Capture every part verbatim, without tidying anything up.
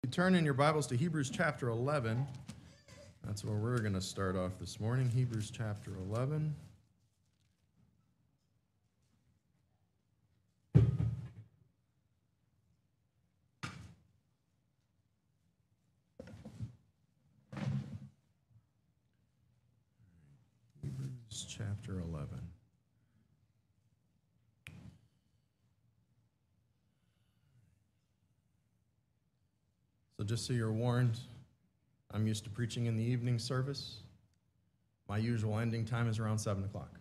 You turn in your Bibles to Hebrews chapter eleven. That's where we're going to start off this morning, Hebrews chapter eleven. Hebrews chapter eleven. So just so you're warned, I'm used to preaching in the evening service. My usual ending time is around seven o'clock.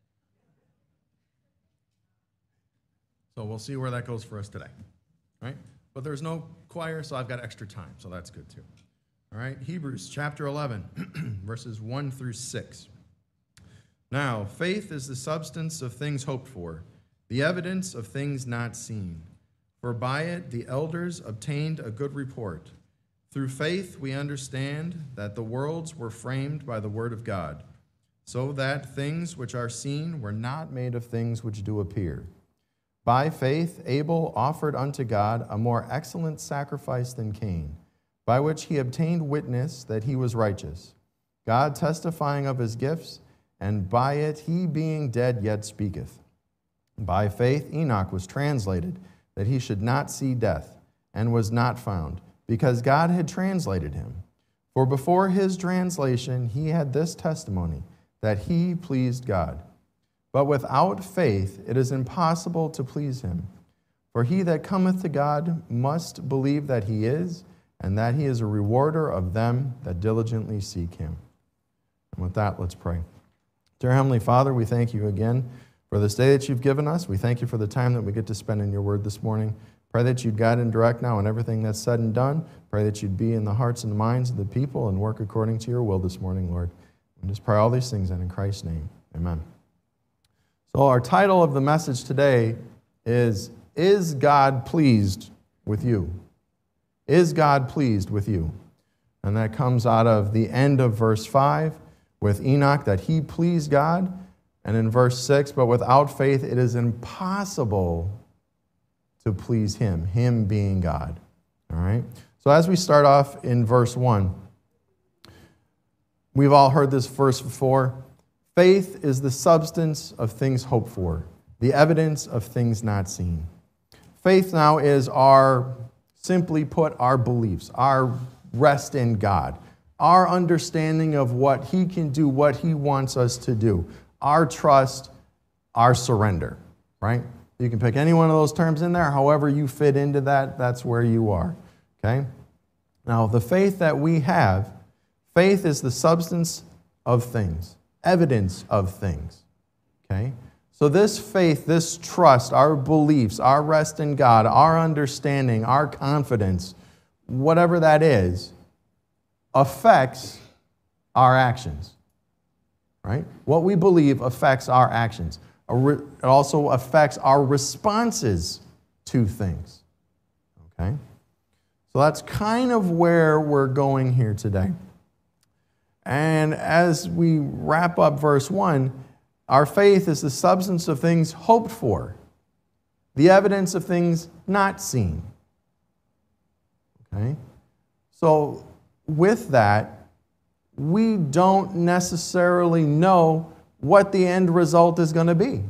So we'll see where that goes for us today, right? But there's no choir, so I've got extra time, so that's good too. All right, Hebrews chapter eleven, verses one through six. Now, faith is the substance of things hoped for, the evidence of things not seen. For by it the elders obtained a good report. Through faith we understand that the worlds were framed by the word of God, so that things which are seen were not made of things which do appear. By faith Abel offered unto God a more excellent sacrifice than Cain, by which he obtained witness that he was righteous, God testifying of his gifts, and by it he being dead yet speaketh. By faith Enoch was translated, that he should not see death, and was not found, because God had translated him. For before his translation he had this testimony, that he pleased God. But without faith it is impossible to please him. For he that cometh to God must believe that he is, and that he is a rewarder of them that diligently seek him. And with that, let's pray. Dear Heavenly Father, we thank you again for this day that you've given us. We thank you for the time that we get to spend in your word this morning. Pray that you'd guide and direct now in everything that's said and done. Pray that you'd be in the hearts and the minds of the people and work according to your will this morning, Lord. And just pray all these things in Christ's name. Amen. So our title of the message today is, Is God Pleased with You? Is God pleased with you? And that comes out of the end of verse five with Enoch, that he pleased God. And in verse six, but without faith it is impossible to please him, him being God. All right? So as we start off in verse one, we've all heard this verse before. Faith is the substance of things hoped for, the evidence of things not seen. Faith now is our, simply put, our beliefs, our rest in God, our understanding of what he can do, what he wants us to do, our trust, our surrender, right? You can pick any one of those terms in there. However you fit into that, that's where you are, okay? Now, the faith that we have, faith is the substance of things, evidence of things, okay? So this faith, this trust, our beliefs, our rest in God, our understanding, our confidence, whatever that is, affects our actions. Right? What we believe affects our actions. It also affects our responses to things. Okay? So that's kind of where we're going here today. And as we wrap up verse one, our faith is the substance of things hoped for, the evidence of things not seen. Okay? So with that, we don't necessarily know what the end result is going to be.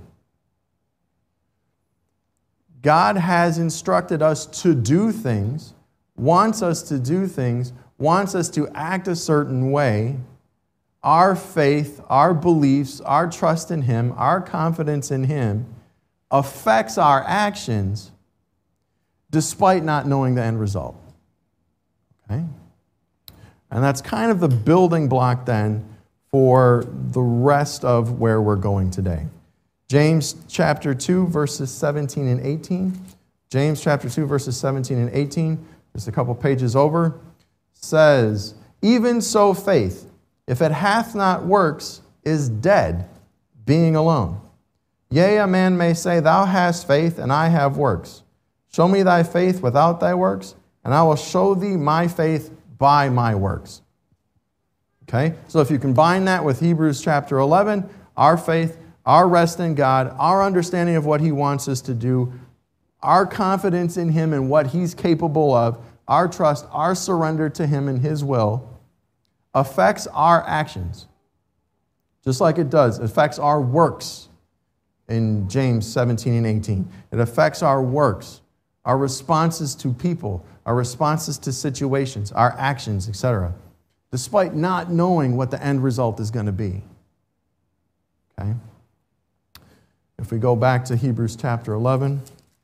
God has instructed us to do things, wants us to do things, wants us to act a certain way. Our faith, our beliefs, our trust in him, our confidence in him affects our actions despite not knowing the end result. Okay? And that's kind of the building block then for the rest of where we're going today. James chapter two, verses seventeen and eighteen. James chapter two, verses seventeen and eighteen, just a couple pages over, says, Even so faith, if it hath not works, is dead, being alone. Yea, a man may say, Thou hast faith, and I have works. Show me thy faith without thy works, and I will show thee my faith by my works. Okay? So if you combine that with Hebrews chapter eleven, our faith, our rest in God, our understanding of what he wants us to do, our confidence in him and what he's capable of, our trust, our surrender to him and his will affects our actions. Just like it does, it affects our works in James seventeen and eighteen. It affects our works, our responses to people, our responses to situations, our actions, et cetera, despite not knowing what the end result is going to be. Okay? If we go back to Hebrews chapter eleven,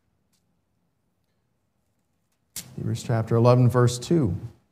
Hebrews chapter eleven, verse two.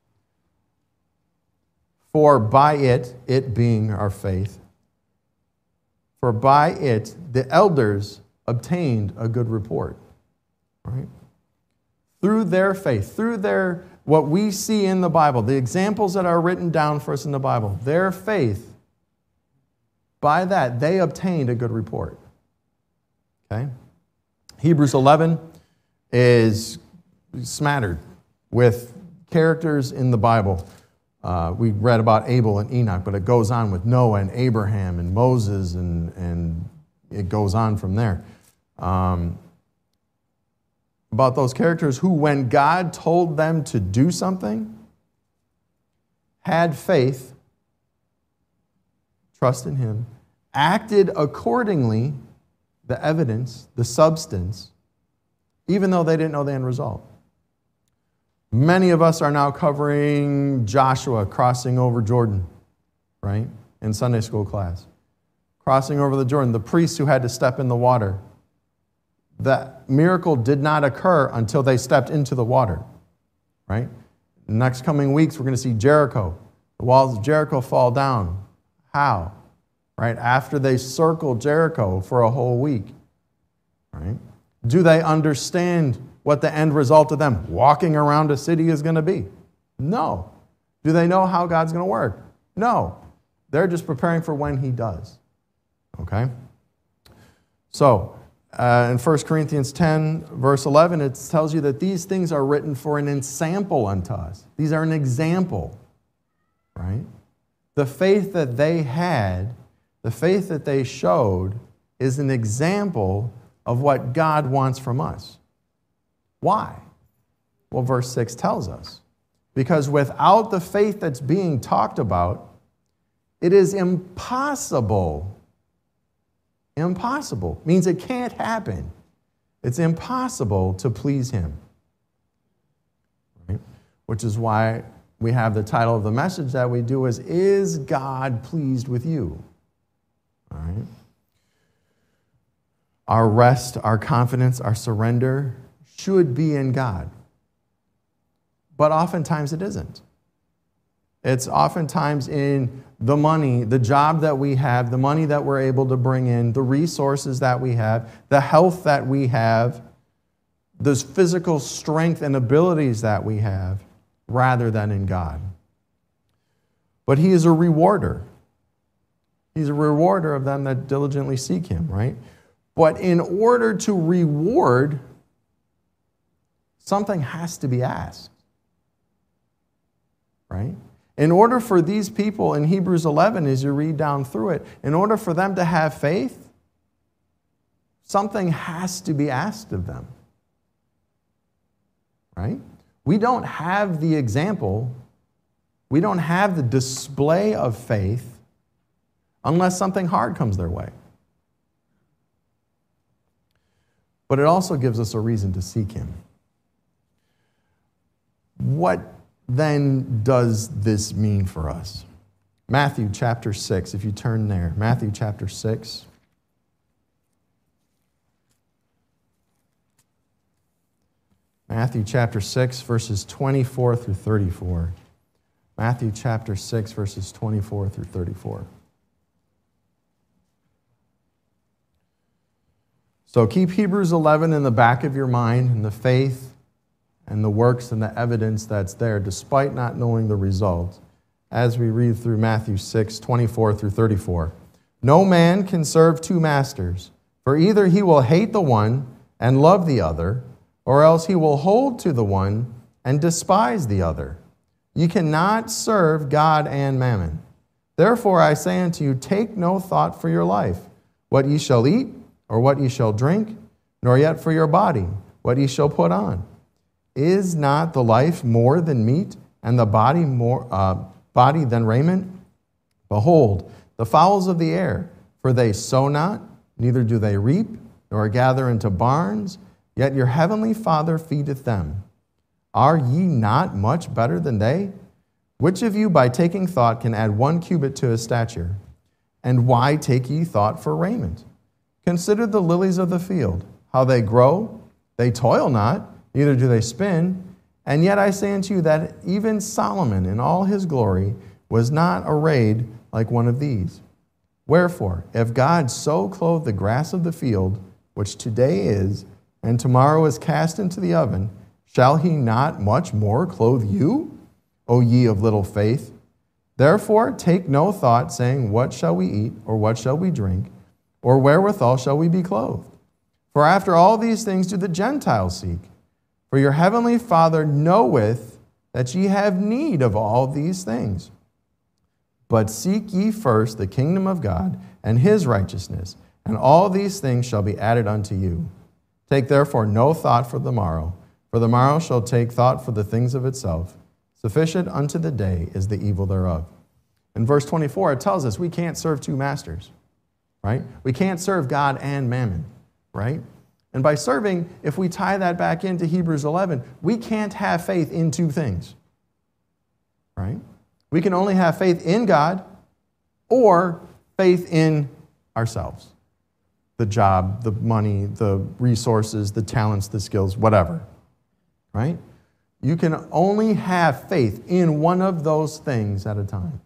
For by it, it being our faith, for by it the elders obtained a good report. Right? Through their faith, through their what we see in the Bible, the examples that are written down for us in the Bible, their faith, by that they obtained a good report. Okay? Hebrews eleven is smattered with characters in the Bible. Uh, we read about Abel and Enoch, but it goes on with Noah and Abraham and Moses, and, and it goes on from there. Um, about those characters who, when God told them to do something, had faith, trust in him, acted accordingly, the evidence, the substance, even though they didn't know the end result. Many of us are now covering Joshua crossing over Jordan, right, in Sunday school class. Crossing over the Jordan, the priests who had to step in the water. That miracle did not occur until they stepped into the water, right? Next coming weeks, we're going to see Jericho. The walls of Jericho fall down. How? Right? After they circle Jericho for a whole week, right? Do they understand what the end result of them walking around a city is going to be? No. Do they know how God's going to work? No. They're just preparing for when he does. Okay? So, uh, in First Corinthians ten, verse eleven, it tells you that these things are written for an ensample unto us. These are an example, right? The faith that they had, the faith that they showed, is an example of what God wants from us. Why? Well, verse six tells us. Because without the faith that's being talked about, it is impossible. Impossible means it can't happen. It's impossible to please him. Right? Which is why we have the title of the message that we do is, Is God Pleased with You? All right? Our rest, our confidence, our surrender should be in God. But oftentimes it isn't. It's oftentimes in the money, the job that we have, the money that we're able to bring in, the resources that we have, the health that we have, the physical strength and abilities that we have, rather than in God. But he is a rewarder. He's a rewarder of them that diligently seek him, right? But in order to reward, something has to be asked, right? In order for these people in Hebrews eleven, as you read down through it, in order for them to have faith, something has to be asked of them, right? We don't have the example, we don't have the display of faith unless something hard comes their way. But it also gives us a reason to seek him. What then does this mean for us? Matthew chapter six, if you turn there. Matthew chapter six. Matthew chapter six, verses twenty-four through thirty-four. Matthew chapter six, verses twenty-four through thirty-four. So keep Hebrews eleven in the back of your mind, and the faith and the works and the evidence that's there, despite not knowing the result, as we read through Matthew six, twenty-four through thirty-four. No man can serve two masters, for either he will hate the one and love the other, or else he will hold to the one and despise the other. You cannot serve God and mammon. Therefore I say unto you, take no thought for your life, what ye shall eat, or what ye shall drink, nor yet for your body, what ye shall put on. Is not the life more than meat, and the body more uh, body than raiment? Behold, the fowls of the air, for they sow not, neither do they reap, nor gather into barns, yet your heavenly Father feedeth them. Are ye not much better than they? Which of you by taking thought can add one cubit to his stature? And why take ye thought for raiment? Consider the lilies of the field, how they grow, they toil not, neither do they spin. And yet I say unto you that even Solomon in all his glory was not arrayed like one of these. Wherefore, if God so clothe the grass of the field, which today is, and tomorrow is cast into the oven, shall he not much more clothe you, O ye of little faith? Therefore take no thought, saying, what shall we eat, or what shall we drink, or wherewithal shall we be clothed? For after all these things do the Gentiles seek. For your heavenly Father knoweth that ye have need of all these things. But seek ye first the kingdom of God and his righteousness, and all these things shall be added unto you. Take therefore no thought for the morrow, for the morrow shall take thought for the things of itself. Sufficient unto the day is the evil thereof. In verse twenty-four, it tells us we can't serve two masters, right? We can't serve God and mammon, right? And by serving, if we tie that back into Hebrews eleven, we can't have faith in two things, right? We can only have faith in God or faith in ourselves. The job, the money, the resources, the talents, the skills, whatever, right? You can only have faith in one of those things at a time.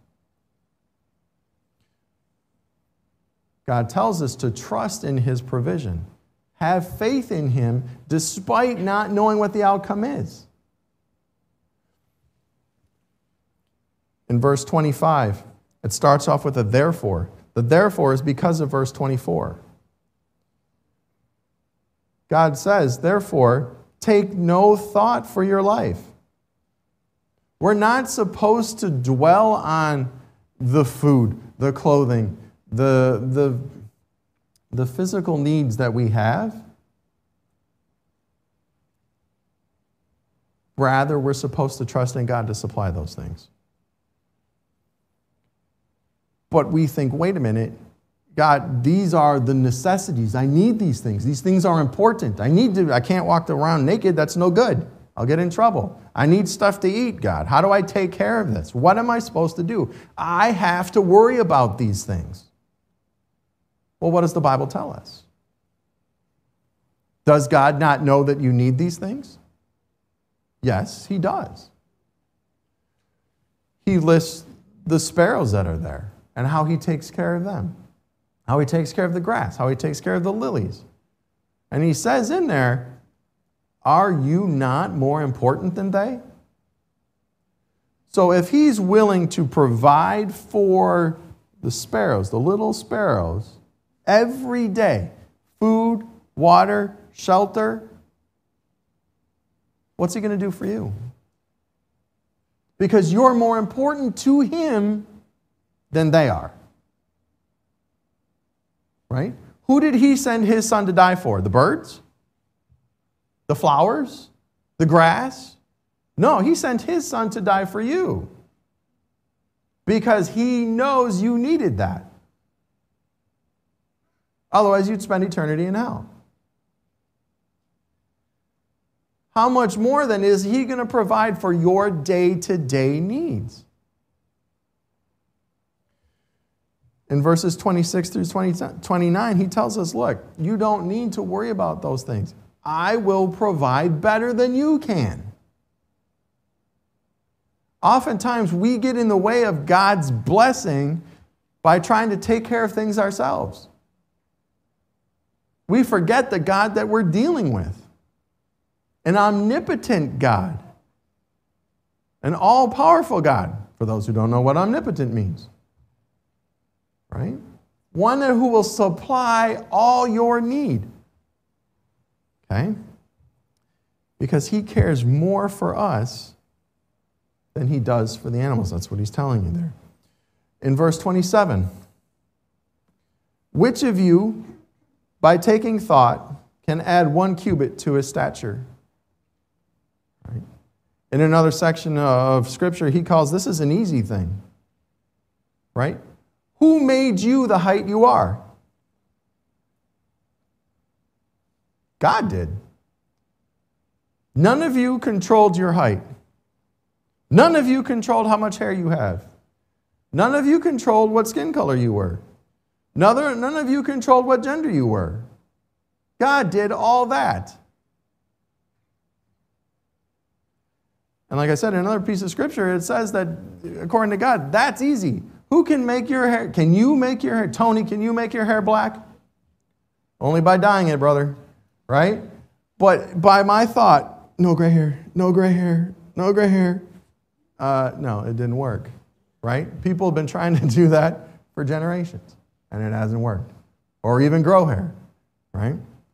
God tells us to trust in his provision. Have faith in him despite not knowing what the outcome is. In verse twenty-five, it starts off with a therefore. The therefore is because of verse twenty-four. God says, therefore, take no thought for your life. We're not supposed to dwell on the food, the clothing, the, the, the physical needs that we have. Rather, we're supposed to trust in God to supply those things. But we think, wait a minute, God, these are the necessities. I need these things. These things are important. I need to, I can't walk around naked. That's no good. I'll get in trouble. I need stuff to eat, God. How do I take care of this? What am I supposed to do? I have to worry about these things. Well, what does the Bible tell us? Does God not know that you need these things? Yes, he does. He lists the sparrows that are there and how he takes care of them, how he takes care of the grass, how he takes care of the lilies. And he says in there, are you not more important than they? So if he's willing to provide for the sparrows, the little sparrows, every day, food, water, shelter, what's he going to do for you? Because you're more important to him than they are. Right? Who did he send his son to die for? The birds? The flowers? The grass? No, he sent his son to die for you. Because he knows you needed that. Otherwise, you'd spend eternity in hell. How much more then is he going to provide for your day-to-day needs? In verses twenty-six through twenty-nine, he tells us, look, you don't need to worry about those things. I will provide better than you can. Oftentimes, we get in the way of God's blessing by trying to take care of things ourselves. We forget the God that we're dealing with. An omnipotent God. An all-powerful God, for those who don't know what omnipotent means. Right? One who will supply all your need. Okay? Because he cares more for us than he does for the animals. That's what he's telling you there. In verse twenty-seven, which of you, by taking thought, can add one cubit to his stature? In another section of Scripture, he calls this is an easy thing, right? Who made you the height you are? God did. None of you controlled your height. None of you controlled how much hair you have. None of you controlled what skin color you were. None, none of you controlled what gender you were. God did all that. And like I said, in another piece of Scripture, it says that according to God, that's easy. Who can make your hair? Can you make your hair? Tony, can you make your hair black? Only by dyeing it, brother. Right? But by my thought, no gray hair, no gray hair, no gray hair. Uh, no, it didn't work. Right? People have been trying to do that for generations, and it hasn't worked. Or even grow hair. Right?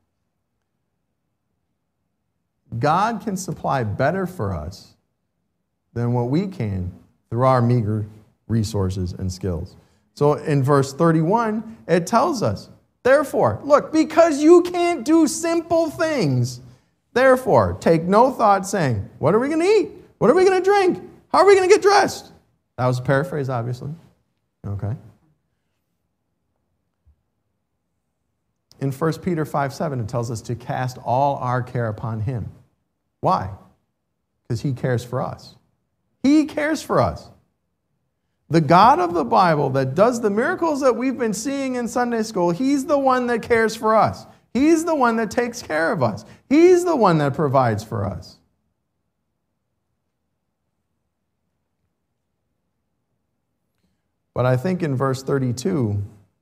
God can supply better for us than what we can through our meager resources and skills. So in verse thirty-one, it tells us, therefore, look, because you can't do simple things, therefore, take no thought saying, what are we going to eat? What are we going to drink? How are we going to get dressed? That was a paraphrase, obviously. Okay. In First Peter five seven, it tells us to cast all our care upon him. Why? Because he cares for us. He cares for us. The God of the Bible that does the miracles that we've been seeing in Sunday school, he's the one that cares for us. He's the one that takes care of us. He's the one that provides for us. But I think in verse thirty-two,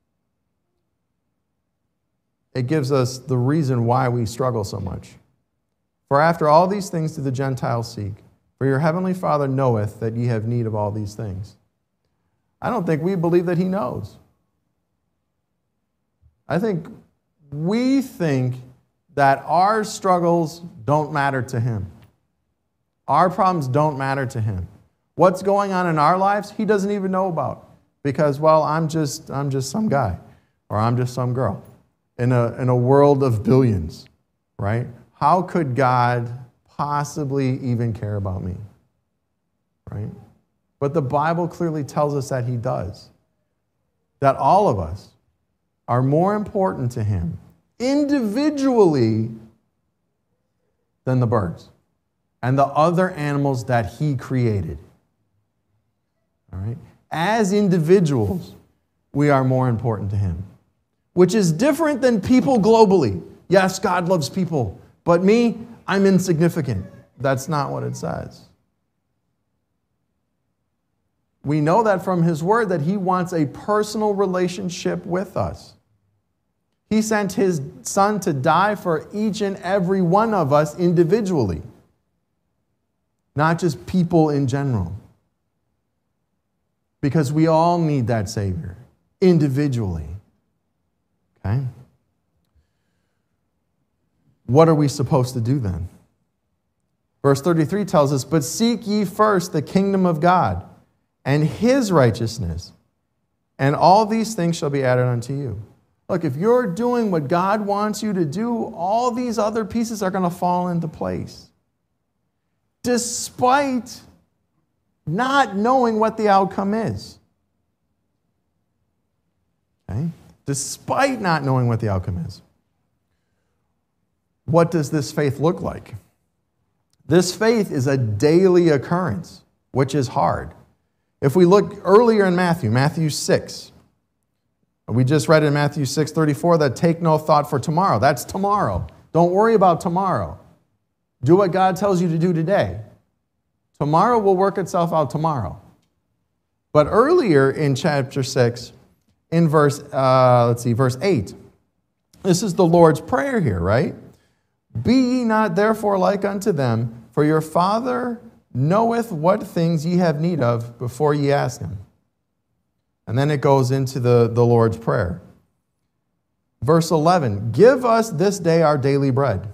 it gives us the reason why we struggle so much. For after all these things do the Gentiles seek, for your heavenly Father knoweth that ye have need of all these things. I don't think we believe that he knows. I think we think that our struggles don't matter to him. Our problems don't matter to him. What's going on in our lives, he doesn't even know about. Because, well, I'm just, I'm just some guy, or I'm just some girl in a, in a world of billions, right? How could God possibly even care about me, right? But the Bible clearly tells us that he does. That all of us are more important to him individually than the birds and the other animals that he created. All right? As individuals, we are more important to him, which is different than people globally. Yes, God loves people, but me, I'm insignificant. That's not what it says. We know that from his word that he wants a personal relationship with us. He sent his son to die for each and every one of us individually, not just people in general. Because we all need that Savior individually. Okay? What are we supposed to do then? Verse thirty-three tells us, but seek ye first the kingdom of God and his righteousness, and all these things shall be added unto you. Look, if you're doing what God wants you to do, all these other pieces are going to fall into place. Despite not knowing what the outcome is. Okay? Despite not knowing what the outcome is. What does this faith look like? This faith is a daily occurrence, which is hard. If we look earlier in Matthew, Matthew six, we just read in Matthew six thirty-four that take no thought for tomorrow. That's tomorrow. Don't worry about tomorrow. Do what God tells you to do today. Tomorrow will work itself out tomorrow. But earlier in chapter six, in verse, uh, let's see, verse eight, this is the Lord's Prayer here, right? Be ye not therefore like unto them, for your Father knoweth what things ye have need of before ye ask him. And then it goes into the, the Lord's Prayer. Verse eleven, give us this day our daily bread.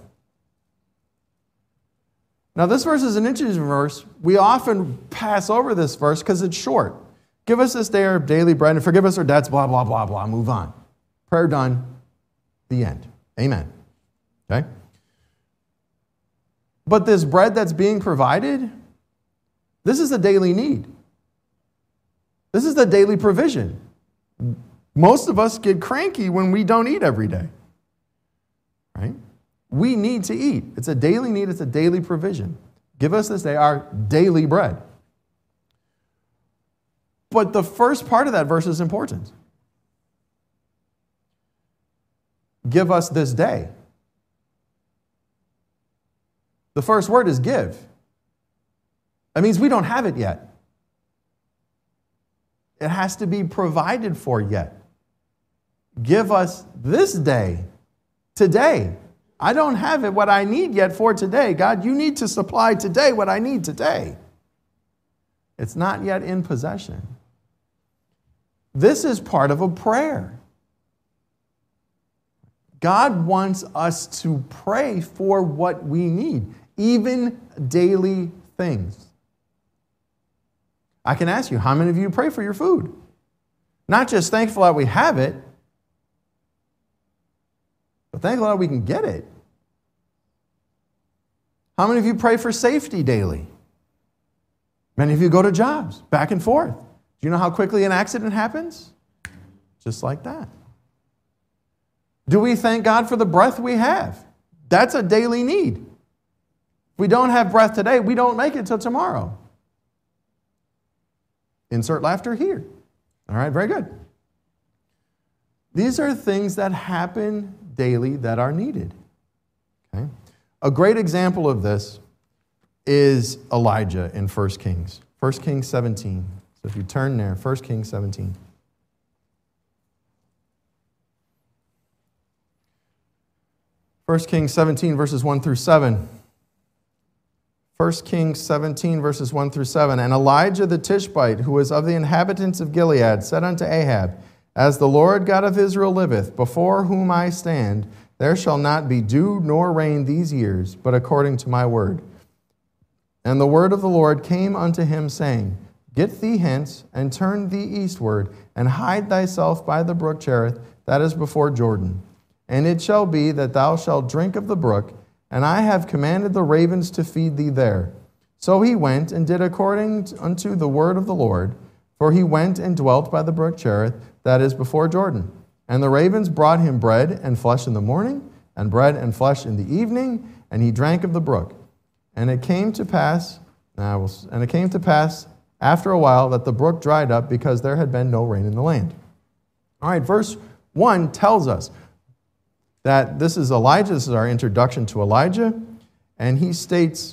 Now this verse is an interesting verse. We often pass over this verse because it's short. Give us this day our daily bread and forgive us our debts, blah, blah, blah, blah. Move on. Prayer done. The end. Amen. Okay? But this bread that's being provided, This is a daily need. This is the daily provision. Most of us get cranky when we don't eat every day, right? We need to eat. It's a daily need. It's a daily provision. Give us this day our daily bread. But the first part of that verse is important. Give us this day. The first word is give. That means we don't have it yet. It has to be provided for yet. Give us this day, today. I don't have it what I need yet for today. God, you need to supply today what I need today. It's not yet in possession. This is part of a prayer. God wants us to pray for what we need, even daily things. I can ask you, how many of you pray for your food? Not just thankful that we have it, but thankful that we can get it. How many of you pray for safety daily? Many of you go to jobs, back and forth. Do you know how quickly an accident happens? Just like that. Do we thank God for the breath we have? That's a daily need. If we don't have breath today, we don't make it till tomorrow. Insert laughter here. All right, very good. These are things that happen daily that are needed. Okay? A great example of this is Elijah in First Kings. First Kings seventeen. So if you turn there, First Kings seventeen. First Kings seventeen, verses one through seven. First Kings seventeen, verses one through seven. And Elijah the Tishbite, who was of the inhabitants of Gilead, said unto Ahab, As the Lord God of Israel liveth, before whom I stand, there shall not be dew nor rain these years, but according to my word. And the word of the Lord came unto him, saying, Get thee hence, and turn thee eastward, and hide thyself by the brook Cherith, that is before Jordan. And it shall be that thou shalt drink of the brook, and I have commanded the ravens to feed thee there. So he went and did according unto the word of the Lord, for he went and dwelt by the brook Cherith, that is before Jordan. And the ravens brought him bread and flesh in the morning, and bread and flesh in the evening, and he drank of the brook. And it came to pass, and it came to pass after a while that the brook dried up, because there had been no rain in the land. All right, verse one tells us that this is Elijah. This is our introduction to Elijah. And he states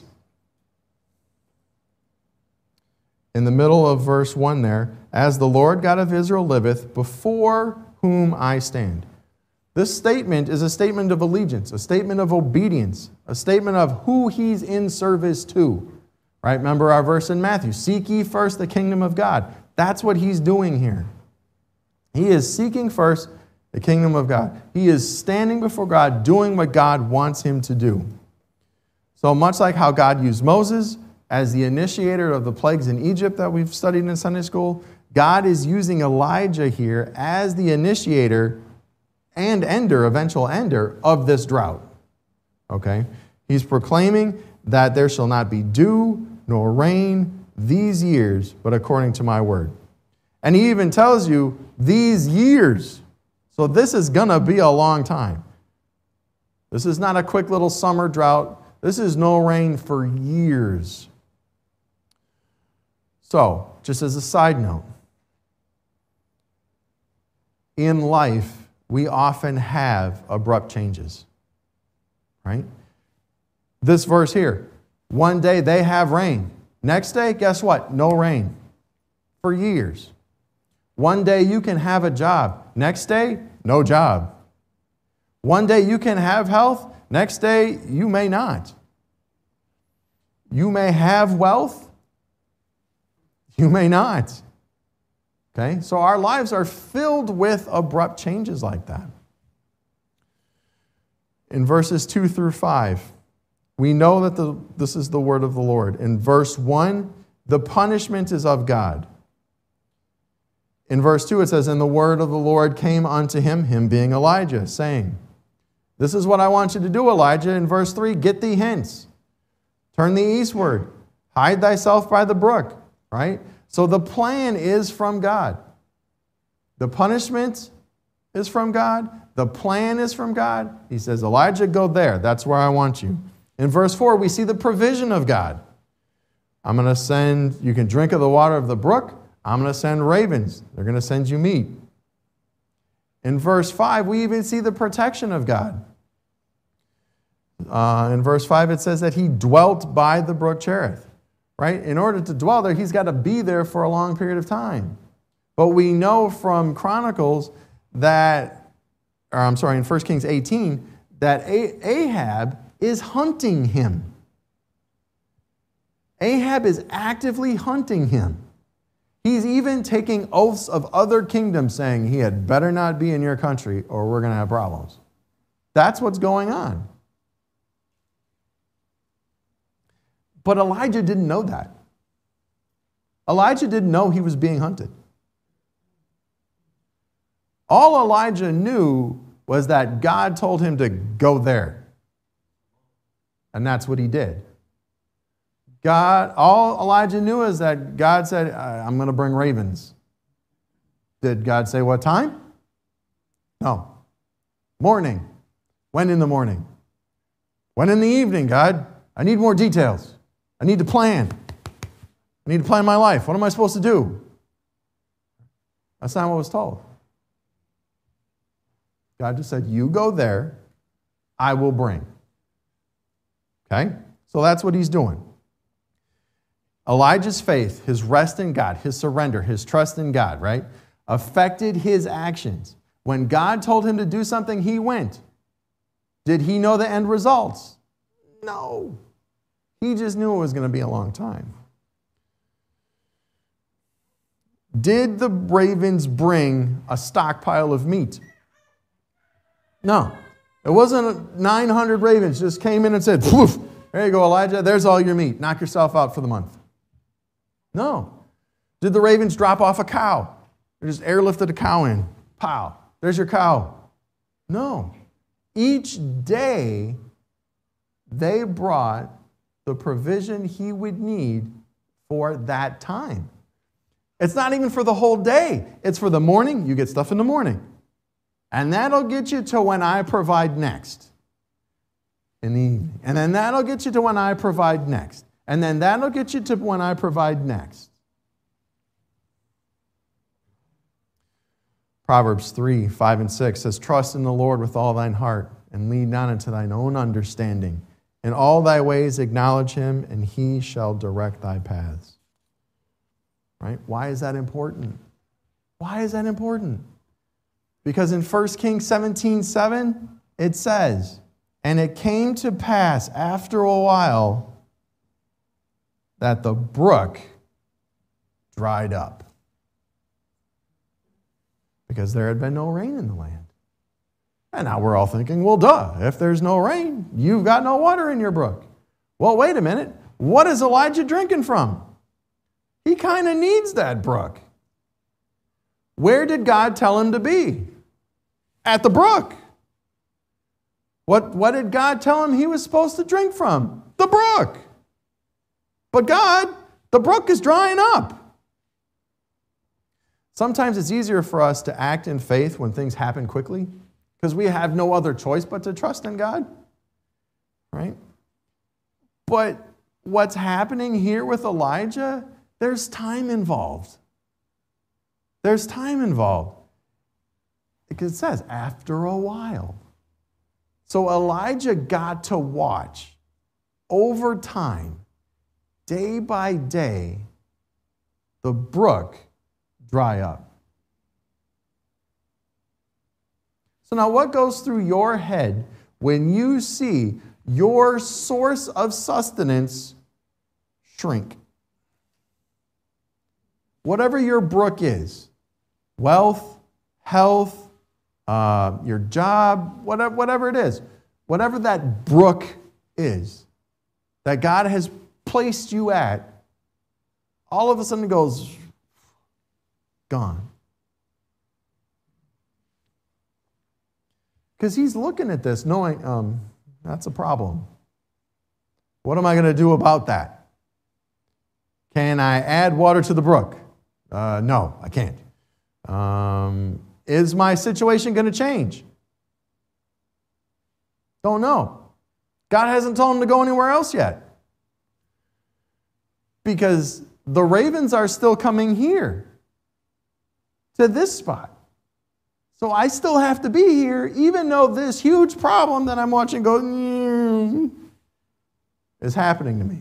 in the middle of verse one there, As the Lord God of Israel liveth, before whom I stand. This statement is a statement of allegiance, a statement of obedience, a statement of who he's in service to. Right? Remember our verse in Matthew, Seek ye first the kingdom of God. That's what he's doing here. He is seeking first the kingdom of God. He is standing before God, doing what God wants him to do. So much like how God used Moses as the initiator of the plagues in Egypt that we've studied in Sunday school, God is using Elijah here as the initiator and ender, eventual ender, of this drought. Okay? He's proclaiming that there shall not be dew nor rain these years, but according to my word. And he even tells you these years. So this is going to be a long time. This is not a quick little summer drought. This is no rain for years. So, just as a side note, in life, we often have abrupt changes, right? This verse here, one day they have rain. Next day, guess what? No rain for years. One day you can have a job. Next day, no job. One day you can have health. Next day, you may not. You may have wealth. You may not. Okay? So our lives are filled with abrupt changes like that. In verses two through five, we know that the, this is the word of the Lord. In verse one, the punishment is of God. In verse two, it says, And the word of the Lord came unto him, him being Elijah, saying, This is what I want you to do, Elijah. In verse three, Get thee hence. Turn thee eastward. Hide thyself by the brook, right? So the plan is from God. The punishment is from God. The plan is from God. He says, Elijah, go there. That's where I want you. In verse four, we see the provision of God. I'm going to send, you can drink of the water of the brook. I'm going to send ravens. They're going to send you meat. In verse five, we even see the protection of God. Uh, in verse five, it says that he dwelt by the brook Cherith. Right? In order to dwell there, he's got to be there for a long period of time. But we know from Chronicles that, or I'm sorry, in First Kings eighteen, that Ahab is hunting him. Ahab is actively hunting him. He's even taking oaths of other kingdoms saying he had better not be in your country or we're going to have problems. That's what's going on. But Elijah didn't know that. Elijah didn't know he was being hunted. All Elijah knew was that God told him to go there. And that's what he did. God, all Elijah knew is that God said, I'm going to bring ravens. Did God say what time? No. Morning. When in the morning? When in the evening, God? I need more details. I need to plan. I need to plan my life. What am I supposed to do? That's not what was told. God just said, you go there, I will bring. Okay? So that's what he's doing. Elijah's faith, his rest in God, his surrender, his trust in God, right, affected his actions. When God told him to do something, he went. Did he know the end results? No. He just knew it was going to be a long time. Did the ravens bring a stockpile of meat? No. It wasn't nine hundred ravens just came in and said, poof, there you go, Elijah, there's all your meat. Knock yourself out for the month. No. Did the ravens drop off a cow? They just airlifted a cow in. Pow. There's your cow. No. Each day, they brought the provision he would need for that time. It's not even for the whole day. It's for the morning. You get stuff in the morning. And that'll get you to when I provide next in the evening. And then that'll get you to when I provide next. And then that'll get you to when I provide next. Proverbs three, five, and six says, trust in the Lord with all thine heart, and lean not into thine own understanding. In all thy ways acknowledge him, and he shall direct thy paths. Right? Why is that important? Why is that important? Because in First Kings seventeen, seven, it says, and it came to pass after a while that the brook dried up. Because there had been no rain in the land. And now we're all thinking, well, duh, if there's no rain, you've got no water in your brook. Well, wait a minute. What is Elijah drinking from? He kind of needs that brook. Where did God tell him to be? At the brook. What, what did God tell him he was supposed to drink from? The brook. But God, the brook is drying up. Sometimes it's easier for us to act in faith when things happen quickly because we have no other choice but to trust in God, right? But what's happening here with Elijah, there's time involved. There's time involved. Because it says, after a while. So Elijah got to watch over time, day by day, the brook dry up. So now what goes through your head when you see your source of sustenance shrink? Whatever your brook is, wealth, health, uh, your job, whatever, whatever it is, whatever that brook is that God has placed you at, all of a sudden it goes, gone. Because he's looking at this knowing, um, that's a problem. What am I going to do about that? Can I add water to the brook? Uh, no, I can't. Um, is my situation going to change? Don't know. God hasn't told him to go anywhere else yet. Because the ravens are still coming here to this spot. So I still have to be here, even though this huge problem that I'm watching go mm, is happening to me.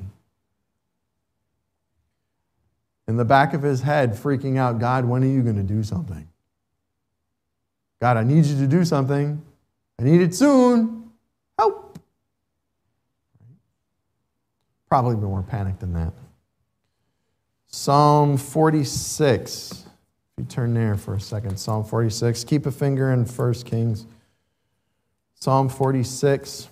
In the back of his head, freaking out, God, when are you going to do something? God, I need you to do something. I need it soon. Help. Probably more panicked than that. Psalm forty-six. If you turn there for a second. Psalm forty-six. Keep a finger in First Kings. Psalm forty-six.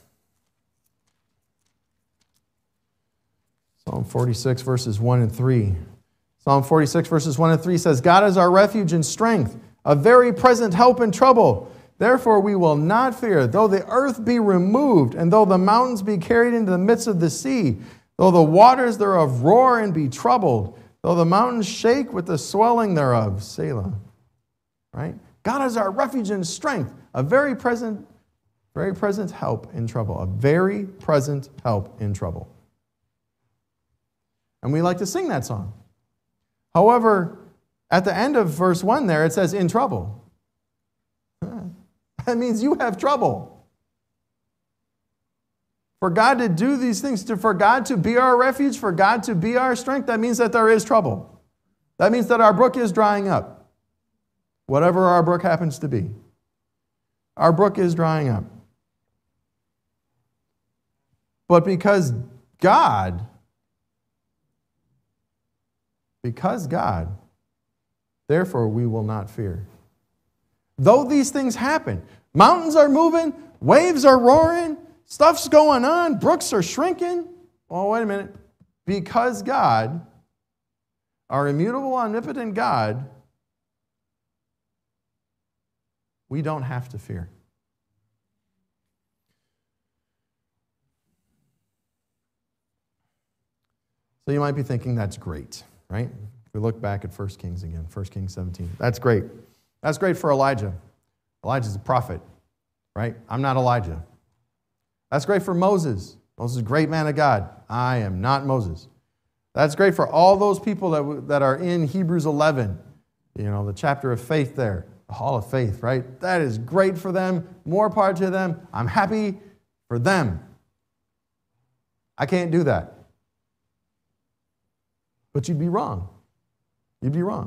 Psalm forty-six, verses one and three. Psalm forty-six, verses one and three says, God is our refuge and strength, a very present help in trouble. Therefore we will not fear, though the earth be removed, and though the mountains be carried into the midst of the sea, though the waters thereof roar and be troubled, though the mountains shake with the swelling thereof. Selah. Right? God is our refuge and strength, a very present, very present help in trouble. A very present help in trouble. And we like to sing that song. However, at the end of verse one there, it says, in trouble. That means you have trouble. For God to do these things, to, for God to be our refuge, for God to be our strength, that means that there is trouble. That means that our brook is drying up. Whatever our brook happens to be. Our brook is drying up. But because God, because God, therefore we will not fear. Though these things happen, mountains are moving, waves are roaring, stuff's going on, brooks are shrinking. Oh, wait a minute. Because God, our immutable, omnipotent God, we don't have to fear. So you might be thinking, that's great, right? If we look back at First Kings again, First Kings seventeen. That's great. That's great for Elijah. Elijah's a prophet, right? I'm not Elijah. That's great for Moses. Moses is a great man of God. I am not Moses. That's great for all those people that, that are in Hebrews eleven, you know, the chapter of faith there, the hall of faith, right? That is great for them. More power to them. I'm happy for them. I can't do that. But you'd be wrong. You'd be wrong.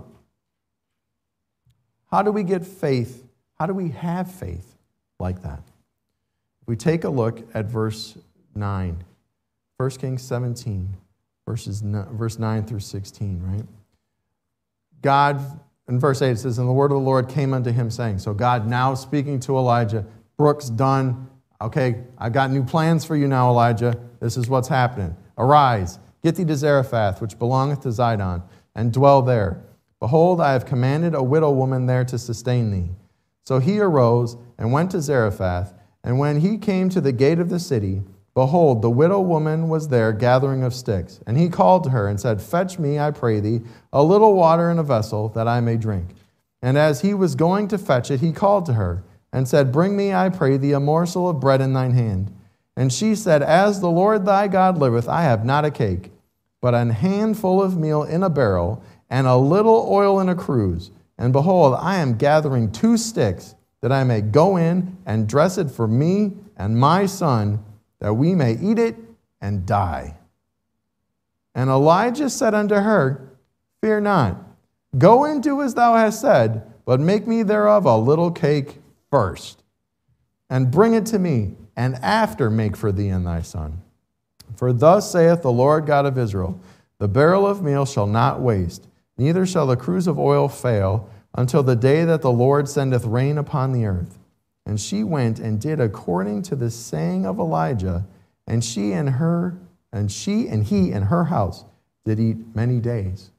How do we get faith? How do we have faith like that? If we take a look at verse nine, First Kings seventeen, verses verse nine through sixteen, right? God, in verse eight, it says, and the word of the Lord came unto him, saying, so God now speaking to Elijah, Brook's done. Okay, I've got new plans for you now, Elijah. This is what's happening. Arise, get thee to Zarephath, which belongeth to Zidon, and dwell there. Behold, I have commanded a widow woman there to sustain thee. So he arose and went to Zarephath, and when he came to the gate of the city, behold, the widow woman was there gathering of sticks. And he called to her and said, fetch me, I pray thee, a little water in a vessel, that I may drink. And as he was going to fetch it, he called to her and said, bring me, I pray thee, a morsel of bread in thine hand. And she said, as the Lord thy God liveth, I have not a cake, but an handful of meal in a barrel, and a little oil in a cruse. And behold, I am gathering two sticks, that I may go in and dress it for me and my son, that we may eat it and die. And Elijah said unto her, fear not, go and do as thou hast said, but make me thereof a little cake first, and bring it to me, and after make for thee and thy son. For thus saith the Lord God of Israel, the barrel of meal shall not waste, neither shall the cruse of oil fail, until the day that the Lord sendeth rain upon the earth. And she went and did according to the saying of Elijah, and she and her, and she and he and her house did eat many days.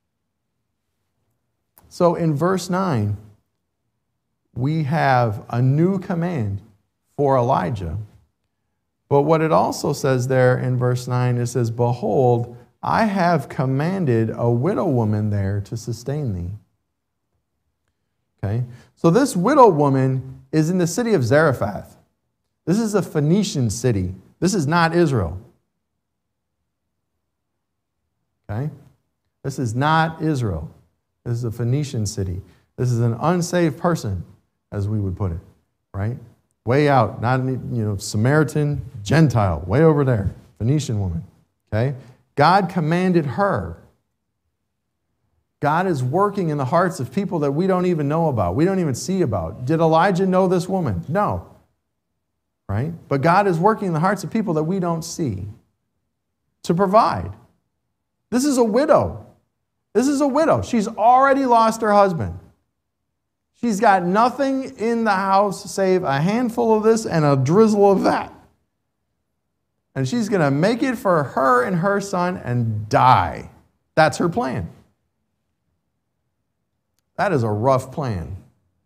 So in verse nine, we have a new command for Elijah. But what it also says there in verse nine, it says, behold, I have commanded a widow woman there to sustain thee. Okay? So this widow woman is in the city of Zarephath. This is a Phoenician city. This is not Israel. Okay? This is not Israel. This is a Phoenician city. This is an unsaved person, as we would put it, right? Way out, not, you know, Samaritan, Gentile, way over there, Phoenician woman, okay? God commanded her. God is working in the hearts of people that we don't even know about, we don't even see about. Did Elijah know this woman? No, right? But God is working in the hearts of people that we don't see to provide. This is a widow. This is a widow. She's already lost her husband. She's got nothing in the house save a handful of this and a drizzle of that. And she's going to make it for her and her son and die. That's her plan. That is a rough plan.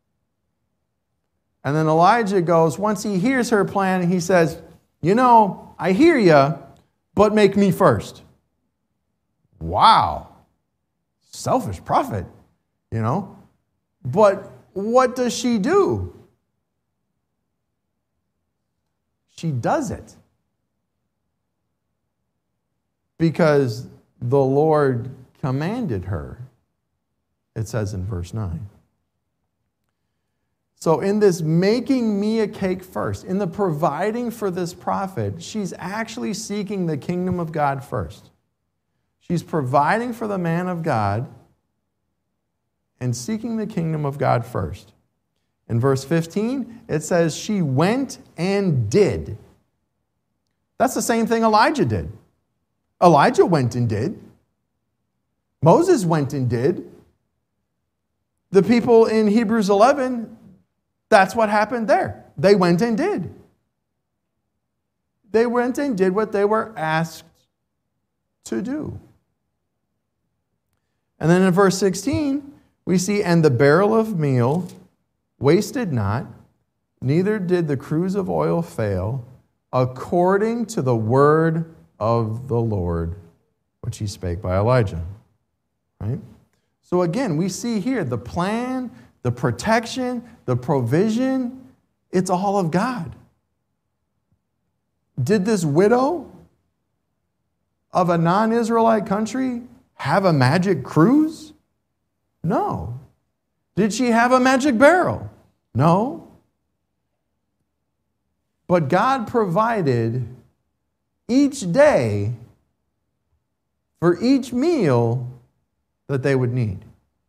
And then Elijah goes, once he hears her plan, he says, you know, I hear you, but make me first. Wow. Selfish prophet, you know. But what does she do? She does it. Because the Lord commanded her, it says in verse nine. So in this making me a cake first, in the providing for this prophet, she's actually seeking the kingdom of God first. She's providing for the man of God and seeking the kingdom of God first. In verse fifteen, it says she went and did. That's the same thing Elijah did. Elijah went and did. Moses went and did. The people in Hebrews eleven, that's what happened there. They went and did. They went and did what they were asked to do. And then in verse sixteen, we see, and the barrel of meal wasted not, neither did the cruse of oil fail, according to the word of the Lord, which he spake by Elijah. Right? So again, we see here the plan, the protection, the provision, it's all of God. Did this widow of a non-Israelite country have a magic cruse? No. Did she have a magic barrel? No. But God provided each day for each meal that they would need.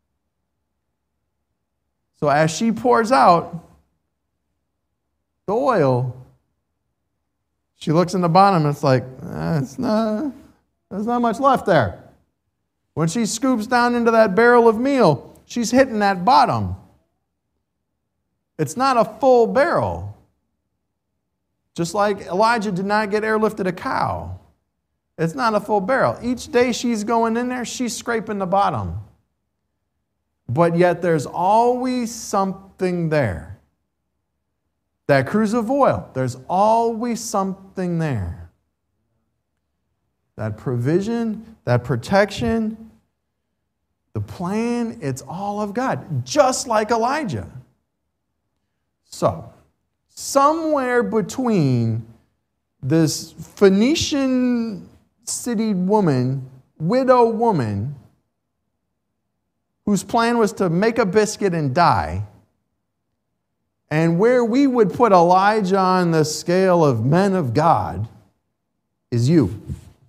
So as she pours out the oil, she looks in the bottom and it's like, eh, it's not, there's not much left there. When she scoops down into that barrel of meal, she's hitting that bottom. It's not a full barrel. Just like Elijah did not get airlifted a cow. It's not a full barrel. Each day she's going in there, she's scraping the bottom. But yet there's always something there. That cruse of oil, there's always something there. That provision, that protection, the plan, it's all of God, just like Elijah. So, somewhere between this Phoenician city woman, widow woman, whose plan was to make a biscuit and die, and where we would put Elijah on the scale of men of God, is you.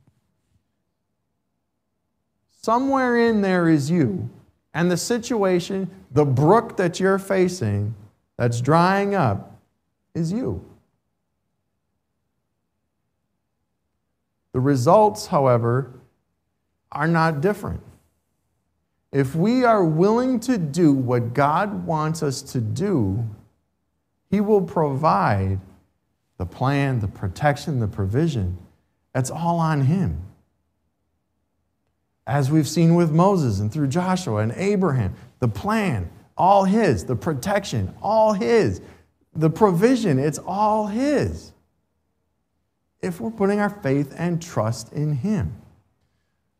Somewhere in there is you. And the situation, the brook that you're facing, that's drying up, is you. The results, however, are not different. If we are willing to do what God wants us to do, He will provide the plan, the protection, the provision. It's all on Him. As we've seen with Moses and through Joshua and Abraham, the plan, all His. The protection, all His. The provision, it's all His. If we're putting our faith and trust in Him.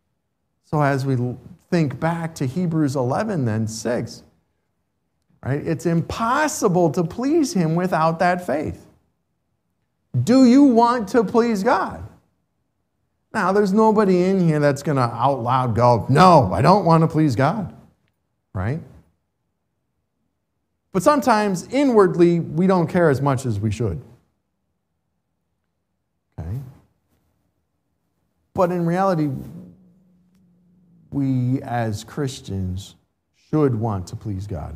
So as we think back to Hebrews eleven, then six, right? It's impossible to please him without that faith. Do you want to please God? Now, there's nobody in here that's going to out loud go, no, I don't want to please God, right? But sometimes inwardly, we don't care as much as we should. Okay? But in reality, we as Christians should want to please God.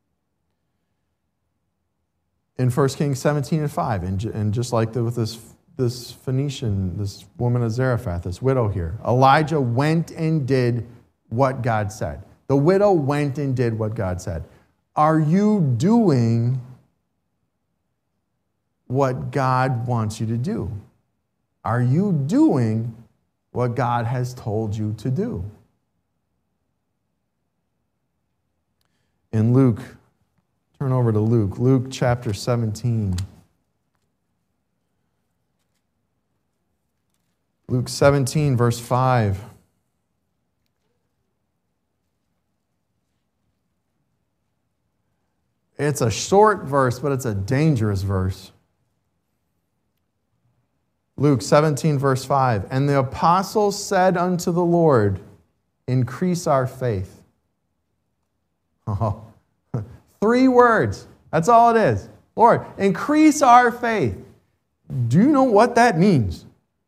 In First Kings seventeen and five, and, and just like the, with this, this Phoenician, this woman of Zarephath, this widow here, Elijah went and did what God said. The widow went and did what God said. Are you doing what God wants you to do? Are you doing what God has told you to do? In Luke, turn over to Luke, Luke chapter seventeen. Luke seventeen, verse five. It's a short verse, but it's a dangerous verse. Luke seventeen, verse five. And the apostles said unto the Lord, increase our faith. Oh, three words. That's all it is. Lord, increase our faith. Do you know what that means?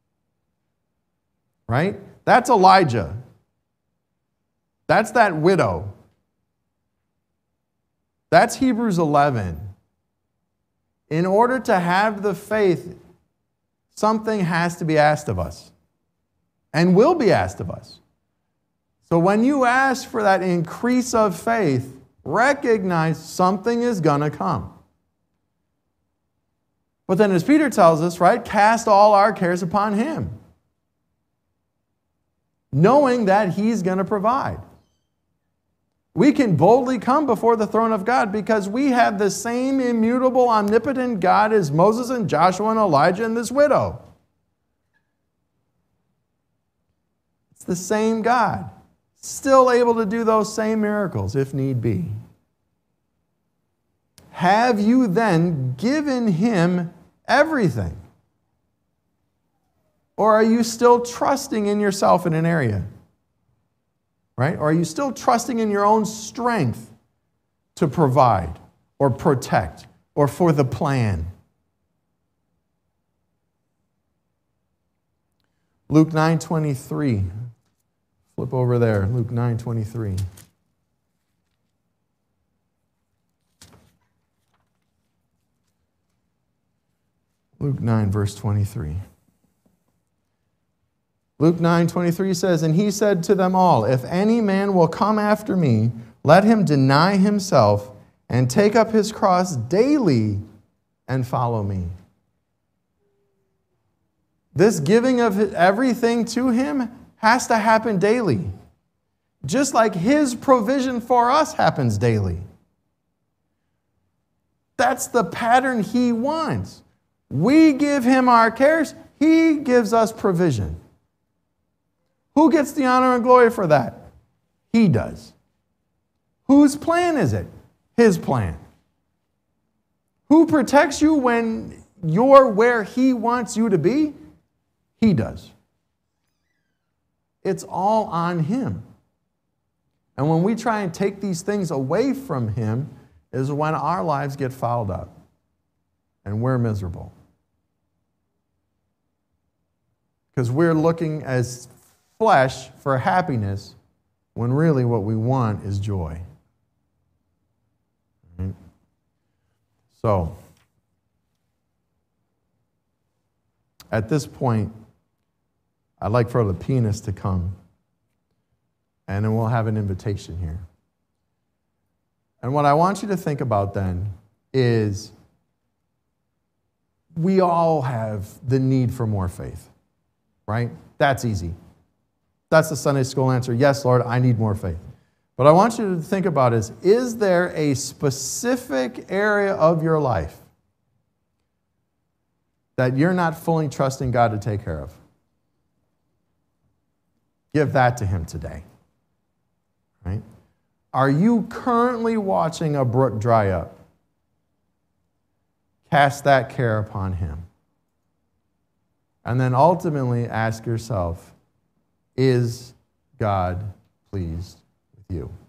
Right? That's Elijah. That's that widow. That's Hebrews eleven. In order to have the faith, something has to be asked of us and will be asked of us. So when you ask for that increase of faith, recognize something is going to come. But then as Peter tells us, right, cast all our cares upon him, knowing that he's going to provide. We can boldly come before the throne of God because we have the same immutable, omnipotent God as Moses and Joshua and Elijah and this widow. It's the same God, still able to do those same miracles if need be. Have you then given him everything? Or are you still trusting in yourself in an area? Right? Or are you still trusting in your own strength to provide or protect or for the plan? Luke nine twenty-three. Flip over there. Luke nine twenty-three. Luke nine, verse twenty-three. Luke nine twenty-three says, and he said to them all, if any man will come after me, let him deny himself and take up his cross daily and follow me. This giving of everything to him has to happen daily, just like his provision for us happens daily. That's the pattern he wants. We give him our cares, he gives us provision. Who gets the honor and glory for that? He does. Whose plan is it? His plan. Who protects you when you're where he wants you to be? He does. It's all on him. And when we try and take these things away from him is when our lives get fouled up and we're miserable. Because we're looking as flesh for happiness when really what we want is joy. Right? So, at this point, I'd like for the pianist to come, and then we'll have an invitation here. And what I want you to think about then is we all have the need for more faith, right? That's easy. That's the Sunday school answer. Yes, Lord, I need more faith. What I want you to think about is, is there a specific area of your life that you're not fully trusting God to take care of? Give that to him today. Right? Are you currently watching a brook dry up? Cast that care upon him. And then ultimately ask yourself, is God pleased with you?